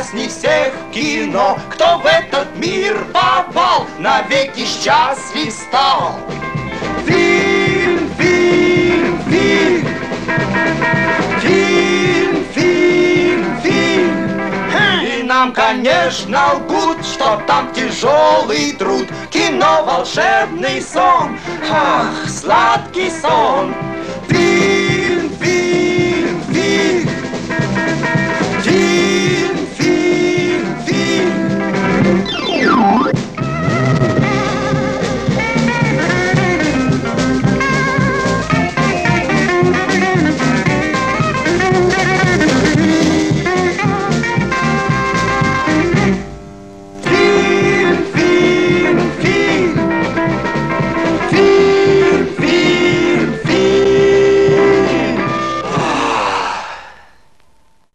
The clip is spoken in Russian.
прекрасней всех в кино. Кто в этот мир попал, навеки счастлив стал. Фильм, фильм, фильм. Фильм, фильм, фильм. И нам, конечно, лгут, что там тяжелый труд. Кино — волшебный сон, ах, сладкий сон. Фильм.